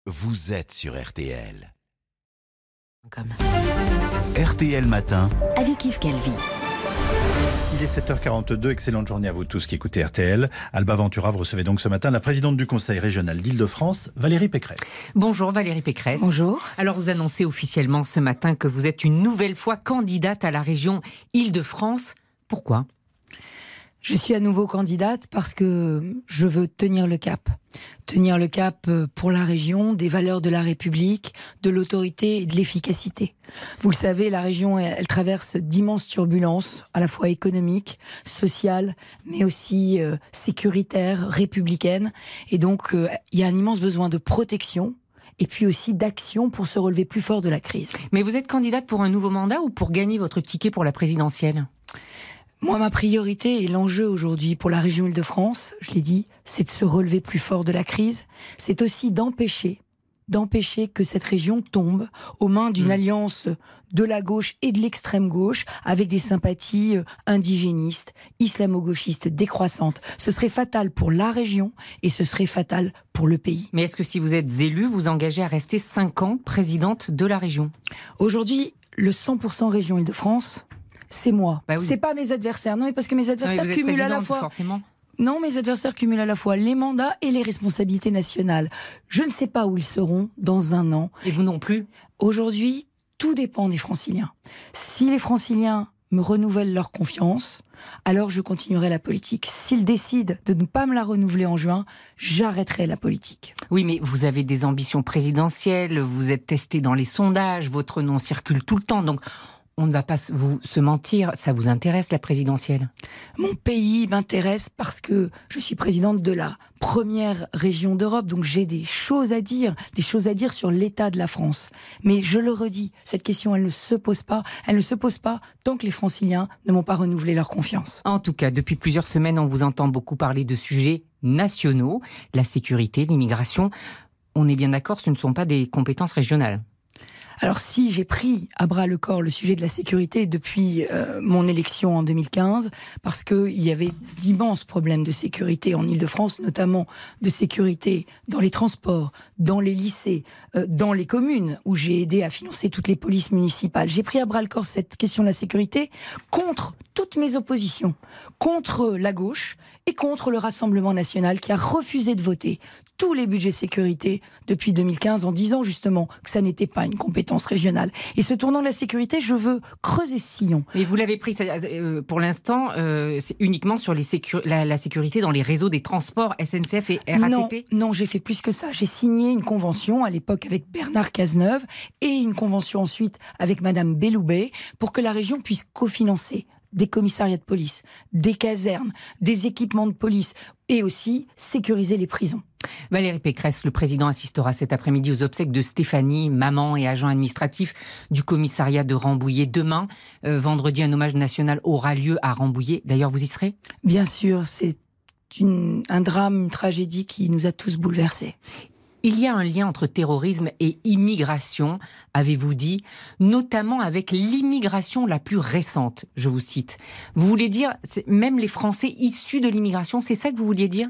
Vous êtes sur RTL. Comme. RTL Matin. Avec Yves Calvi. Il est 7h42, excellente journée à vous tous qui écoutez RTL. Alba Ventura, vous recevez donc ce matin la présidente du Conseil régional d'Île-de-France, Valérie Pécresse. Bonjour Valérie Pécresse. Bonjour. Alors vous annoncez officiellement ce matin que vous êtes une nouvelle fois candidate à la région Île-de-France. Pourquoi ? Je suis à nouveau candidate parce que je veux tenir le cap. Tenir le cap pour la région, des valeurs de la République, de l'autorité et de l'efficacité. Vous le savez, la région, elle traverse d'immenses turbulences, à la fois économiques, sociales, mais aussi sécuritaires, républicaines. Et donc, il y a un immense besoin de protection et puis aussi d'action pour se relever plus fort de la crise. Mais vous êtes candidate pour un nouveau mandat ou pour gagner votre ticket pour la présidentielle ? Moi, ma priorité et l'enjeu aujourd'hui pour la région Île-de-France, je l'ai dit, c'est de se relever plus fort de la crise. C'est aussi d'empêcher que cette région tombe aux mains d'une alliance de la gauche et de l'extrême gauche avec des sympathies indigénistes, islamo-gauchistes décroissantes. Ce serait fatal pour la région et ce serait fatal pour le pays. Mais est-ce que si vous êtes élue, vous engagez à rester 5 ans présidente de la région ? Aujourd'hui, le 100% région Île-de-France, c'est moi. Bah oui. C'est pas mes adversaires. Non, mais parce que mes adversaires cumulent à la fois. Forcément. Non, mes adversaires cumulent à la fois les mandats et les responsabilités nationales. Je ne sais pas où ils seront dans un an. Et vous non plus ? Aujourd'hui, tout dépend des Franciliens. Si les Franciliens me renouvellent leur confiance, alors je continuerai la politique. S'ils décident de ne pas me la renouveler en juin, j'arrêterai la politique. Oui, mais vous avez des ambitions présidentielles, vous êtes testé dans les sondages, votre nom circule tout le temps, donc on ne va pas se mentir, ça vous intéresse la présidentielle ? Mon pays m'intéresse parce que je suis présidente de la première région d'Europe, donc j'ai des choses à dire sur l'état de la France. Mais je le redis, cette question, elle ne se pose pas tant que les Franciliens ne m'ont pas renouvelé leur confiance. En tout cas, depuis plusieurs semaines, on vous entend beaucoup parler de sujets nationaux, la sécurité, l'immigration. On est bien d'accord, ce ne sont pas des compétences régionales. Alors si j'ai pris à bras le corps le sujet de la sécurité depuis mon élection en 2015, parce qu'il y avait d'immenses problèmes de sécurité en Île-de-France, notamment de sécurité dans les transports, dans les lycées, dans les communes où j'ai aidé à financer toutes les polices municipales. J'ai pris à bras le corps cette question de la sécurité contre toutes mes oppositions, contre la gauche et contre le Rassemblement national qui a refusé de voter tous les budgets sécurité depuis 2015 en disant justement que ça n'était pas une compétence régionale. Et ce tournant de la sécurité, je veux creuser ce sillon. Mais vous l'avez pris pour l'instant, c'est uniquement sur la sécurité dans les réseaux des transports SNCF et RATP ? Non, j'ai fait plus que ça. J'ai signé une convention à l'époque avec Bernard Cazeneuve et une convention ensuite avec Madame Belloubet pour que la région puisse cofinancer des commissariats de police, des casernes, des équipements de police et aussi sécuriser les prisons. Valérie Pécresse, le président assistera cet après-midi aux obsèques de Stéphanie, maman et agent administratif du commissariat de Rambouillet. Demain, vendredi, un hommage national aura lieu à Rambouillet. D'ailleurs, vous y serez ? Bien sûr, c'est un drame, une tragédie qui nous a tous bouleversés. Il y a un lien entre terrorisme et immigration, avez-vous dit, notamment avec l'immigration la plus récente, je vous cite. Vous voulez dire, même les Français issus de l'immigration, c'est ça que vous vouliez dire ?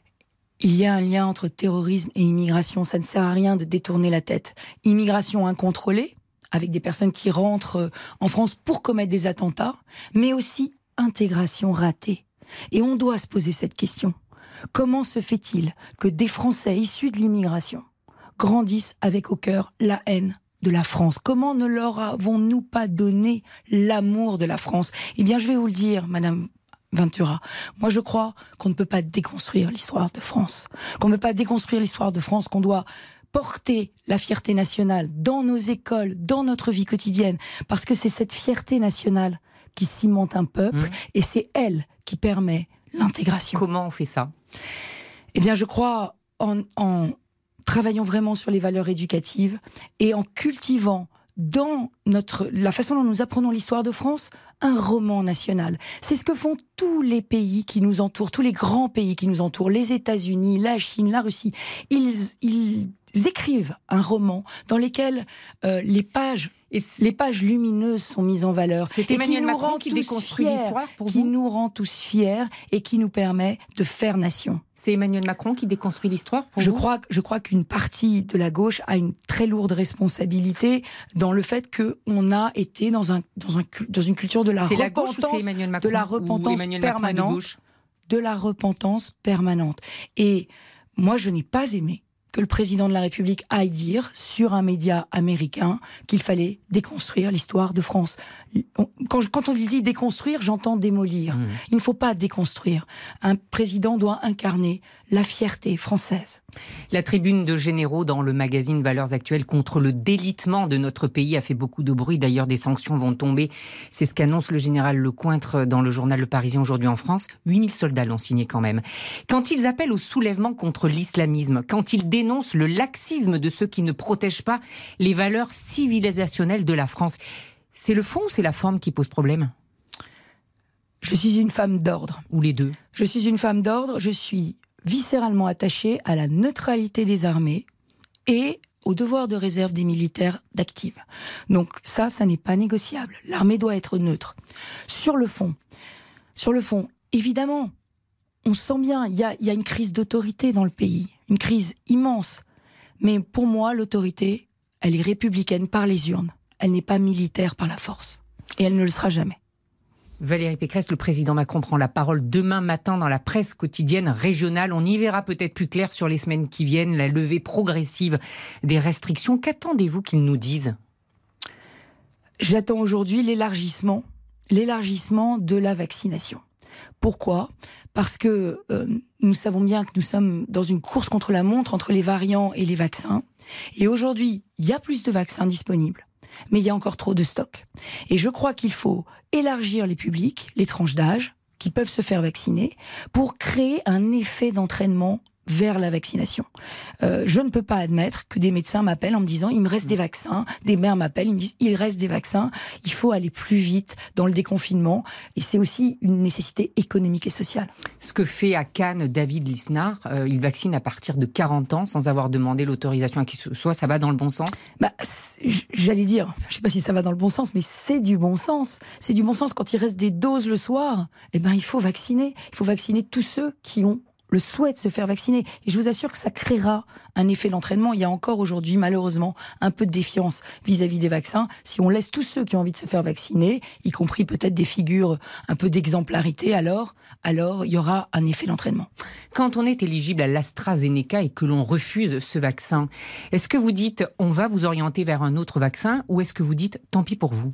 Il y a un lien entre terrorisme et immigration, ça ne sert à rien de détourner la tête. Immigration incontrôlée, avec des personnes qui rentrent en France pour commettre des attentats, mais aussi intégration ratée. Et on doit se poser cette question. Comment se fait-il que des Français issus de l'immigration grandissent avec au cœur la haine de la France ? Comment ne leur avons-nous pas donné l'amour de la France ? Eh bien, je vais vous le dire, Madame Ventura. Moi, je crois qu'on ne peut pas déconstruire l'histoire de France. Qu'on ne peut pas déconstruire l'histoire de France, qu'on doit porter la fierté nationale dans nos écoles, dans notre vie quotidienne. Parce que c'est cette fierté nationale qui cimente un peuple et c'est elle qui permet l'intégration. Comment on fait ça ? Eh bien, je crois en travaillant vraiment sur les valeurs éducatives et en cultivant dans la façon dont nous apprenons l'histoire de France, un roman national. C'est ce que font tous les pays qui nous entourent, tous les grands pays qui nous entourent, les États-Unis, la Chine, la Russie. Ils écrivent un roman dans lequel les pages lumineuses sont mises en valeur. C'est Emmanuel Macron qui déconstruit l'histoire pour vous ? Qui nous rend tous fiers et qui nous permet de faire nation. C'est Emmanuel Macron qui déconstruit l'histoire pour vous ? Je crois qu'une partie de la gauche a une très lourde responsabilité dans le fait qu'on a été dans une culture de la c'est repentance, la gauche ou c'est Emmanuel Macron, de la repentance permanente, de la repentance permanente. Et moi, je n'ai pas aimé que le président de la République aille dire sur un média américain qu'il fallait déconstruire l'histoire de France. Quand on dit déconstruire, j'entends démolir. Il ne faut pas déconstruire. Un président doit incarner la fierté française. La tribune de généraux dans le magazine Valeurs Actuelles contre le délitement de notre pays a fait beaucoup de bruit. D'ailleurs, des sanctions vont tomber. C'est ce qu'annonce le général Lecointre dans le journal Le Parisien aujourd'hui en France. 8000 soldats l'ont signé quand même. Quand ils appellent au soulèvement contre l'islamisme, quand ils dénoncent le laxisme de ceux qui ne protègent pas les valeurs civilisationnelles de la France, c'est le fond ou c'est la forme qui pose problème ? Je suis une femme d'ordre. Ou les deux ? Je suis une femme d'ordre, je suis viscéralement attachée à la neutralité des armées et au devoir de réserve des militaires d'active. Donc ça n'est pas négociable. L'armée doit être neutre. Sur le fond, évidemment, on sent bien, il y a une crise d'autorité dans le pays, une crise immense. Mais pour moi, l'autorité, elle est républicaine par les urnes. Elle n'est pas militaire par la force. Et elle ne le sera jamais. Valérie Pécresse, le président Macron prend la parole demain matin dans la presse quotidienne régionale. On y verra peut-être plus clair sur les semaines qui viennent, la levée progressive des restrictions. Qu'attendez-vous qu'ils nous disent ? J'attends aujourd'hui l'élargissement de la vaccination. Pourquoi ? Parce que nous savons bien que nous sommes dans une course contre la montre entre les variants et les vaccins. Et aujourd'hui, il y a plus de vaccins disponibles, mais il y a encore trop de stocks. Et je crois qu'il faut élargir les publics, les tranches d'âge, qui peuvent se faire vacciner, pour créer un effet d'entraînement vers la vaccination. Je ne peux pas admettre que des médecins m'appellent en me disant il me reste des vaccins, des mères m'appellent, ils me disent il reste des vaccins, il faut aller plus vite dans le déconfinement et c'est aussi une nécessité économique et sociale. Ce que fait à Cannes David Lisnard, il vaccine à partir de 40 ans sans avoir demandé l'autorisation à qui que ce soit, ça va dans le bon sens ? J'allais dire, je ne sais pas si ça va dans le bon sens, mais c'est du bon sens. C'est du bon sens quand il reste des doses le soir, il faut vacciner. Il faut vacciner tous ceux qui ont le souhait de se faire vacciner. Et je vous assure que ça créera un effet d'entraînement. Il y a encore aujourd'hui, malheureusement, un peu de défiance vis-à-vis des vaccins. Si on laisse tous ceux qui ont envie de se faire vacciner, y compris peut-être des figures un peu d'exemplarité, alors il y aura un effet d'entraînement. Quand on est éligible à l'AstraZeneca et que l'on refuse ce vaccin, est-ce que vous dites on va vous orienter vers un autre vaccin ou est-ce que vous dites tant pis pour vous ?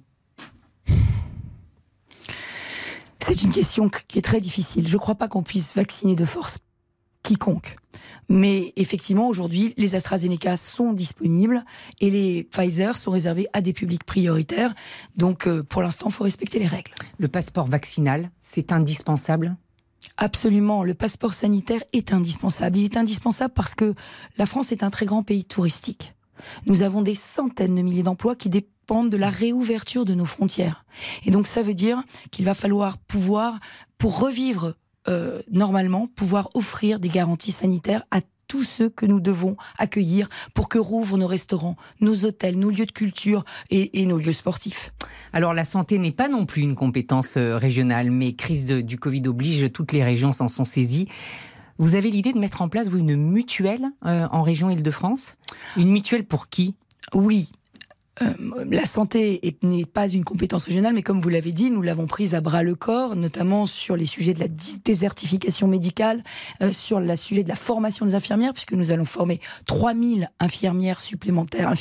C'est une question qui est très difficile. Je ne crois pas qu'on puisse vacciner de force quiconque. Mais effectivement, aujourd'hui, les AstraZeneca sont disponibles et les Pfizer sont réservés à des publics prioritaires. Donc, pour l'instant, il faut respecter les règles. Le passeport vaccinal, c'est indispensable ? Absolument. Le passeport sanitaire est indispensable. Il est indispensable parce que la France est un très grand pays touristique. Nous avons des centaines de milliers d'emplois qui dépendent de la réouverture de nos frontières. Et donc ça veut dire qu'il va falloir pouvoir, pour revivre normalement, pouvoir offrir des garanties sanitaires à tous ceux que nous devons accueillir pour que rouvrent nos restaurants, nos hôtels, nos lieux de culture et nos lieux sportifs. Alors la santé n'est pas non plus une compétence régionale, mais crise du Covid oblige, toutes les régions s'en sont saisies. Vous avez l'idée de mettre en place, vous, une mutuelle en région Île-de-France ? Une mutuelle pour qui ? Oui. La santé n'est pas une compétence régionale, mais comme vous l'avez dit, nous l'avons prise à bras-le-corps, notamment sur les sujets de la désertification médicale, sur le sujet de la formation des infirmières, puisque nous allons former 3000 infirmiers supplémentaires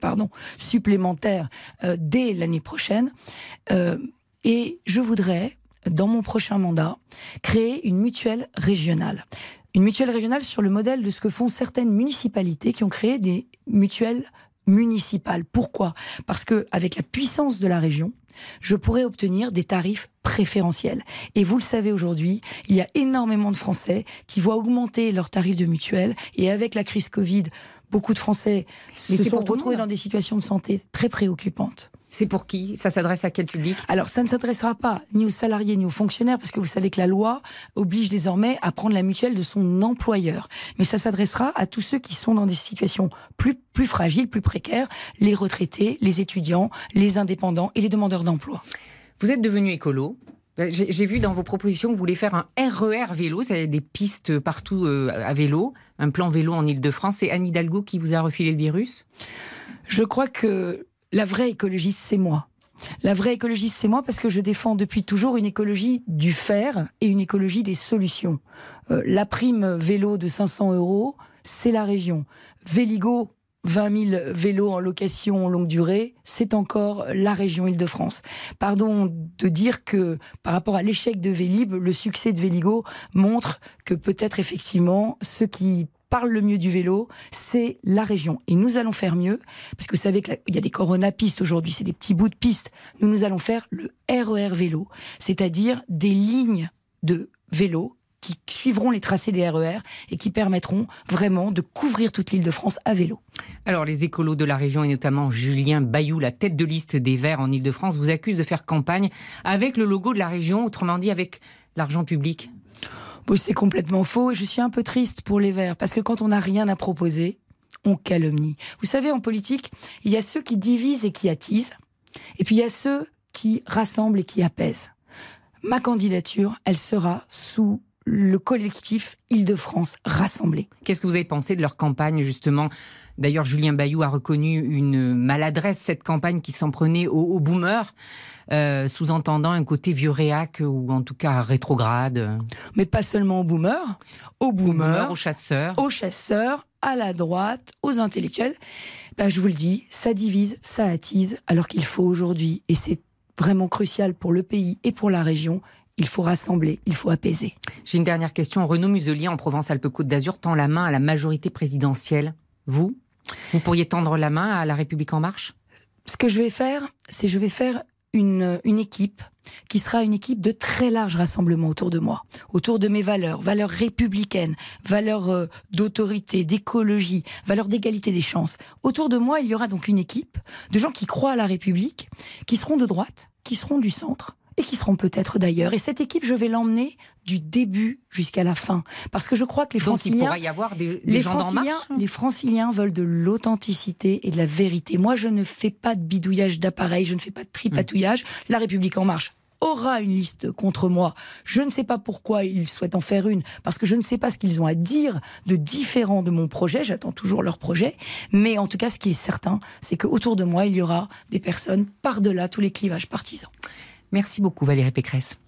dès l'année prochaine. Et je voudrais, dans mon prochain mandat, créer une mutuelle régionale. Une mutuelle régionale sur le modèle de ce que font certaines municipalités qui ont créé des mutuelles municipales. Pourquoi ? Parce qu'avec la puissance de la région, je pourrais obtenir des tarifs préférentiels. Et vous le savez aujourd'hui, il y a énormément de Français qui voient augmenter leurs tarifs de mutuelle. Et avec la crise Covid, beaucoup de Français se sont retrouvés dans des situations de santé très préoccupantes. C'est pour qui? Ça s'adresse à quel public? Alors, ça ne s'adressera pas ni aux salariés ni aux fonctionnaires, parce que vous savez que la loi oblige désormais à prendre la mutuelle de son employeur. Mais ça s'adressera à tous ceux qui sont dans des situations plus fragiles, plus précaires, les retraités, les étudiants, les indépendants et les demandeurs d'emploi. Vous êtes devenu écolo. J'ai vu dans vos propositions que vous voulez faire un RER vélo, c'est des pistes partout à vélo, un plan vélo en Ile-de-France. C'est Anne Hidalgo qui vous a refilé le virus? Je crois que la vraie écologiste, c'est moi. La vraie écologiste, c'est moi parce que je défends depuis toujours une écologie du faire et une écologie des solutions. La prime vélo de 500 €, c'est la région. Véligo, 20 000 vélos en location longue durée, c'est encore la région Île-de-France. Pardon de dire que par rapport à l'échec de Vélib, le succès de Véligo montre que peut-être effectivement ceux qui parle le mieux du vélo, c'est la région. Et nous allons faire mieux, parce que vous savez qu'il y a des coronapistes aujourd'hui, c'est des petits bouts de pistes. Nous allons faire le RER vélo, c'est-à-dire des lignes de vélo qui suivront les tracés des RER et qui permettront vraiment de couvrir toute l'Île-de-France à vélo. Alors, les écolos de la région, et notamment Julien Bayou, la tête de liste des Verts en Île-de-France, vous accusent de faire campagne avec le logo de la région, autrement dit avec l'argent public. C'est complètement faux et je suis un peu triste pour les Verts parce que quand on n'a rien à proposer, on calomnie. Vous savez, en politique, il y a ceux qui divisent et qui attisent et puis il y a ceux qui rassemblent et qui apaisent. Ma candidature, elle sera sous le collectif Île-de-France rassemblé. Qu'est-ce que vous avez pensé de leur campagne, justement? D'ailleurs, Julien Bayou a reconnu une maladresse, cette campagne qui s'en prenait aux boomers, sous-entendant un côté vieux réac ou en tout cas rétrograde. Mais pas seulement aux boomers, aux chasseurs, à la droite, aux intellectuels. Je vous le dis, ça divise, ça attise, alors qu'il faut aujourd'hui, et c'est vraiment crucial pour le pays et pour la région, il faut rassembler, il faut apaiser. J'ai une dernière question. Renaud Muselier, en Provence-Alpes-Côte d'Azur, tend la main à la majorité présidentielle. Vous pourriez tendre la main à La République En Marche? Ce que je vais faire, c'est je vais faire une équipe qui sera une équipe de très large rassemblement autour de moi, autour de mes valeurs républicaines, valeurs d'autorité, d'écologie, valeurs d'égalité des chances. Autour de moi, il y aura donc une équipe de gens qui croient à la République, qui seront de droite, qui seront du centre, et qui seront peut-être d'ailleurs. Et cette équipe, je vais l'emmener du début jusqu'à la fin. Parce que je crois que les Franciliens... Donc il pourrait y avoir des gens d'En Marche? Les Franciliens veulent de l'authenticité et de la vérité. Moi, je ne fais pas de bidouillage d'appareil, je ne fais pas de tripatouillage. La République En Marche aura une liste contre moi. Je ne sais pas pourquoi ils souhaitent en faire une, parce que je ne sais pas ce qu'ils ont à dire de différent de mon projet. J'attends toujours leur projet. Mais en tout cas, ce qui est certain, c'est qu'autour de moi, il y aura des personnes par-delà tous les clivages partisans. Merci beaucoup Valérie Pécresse.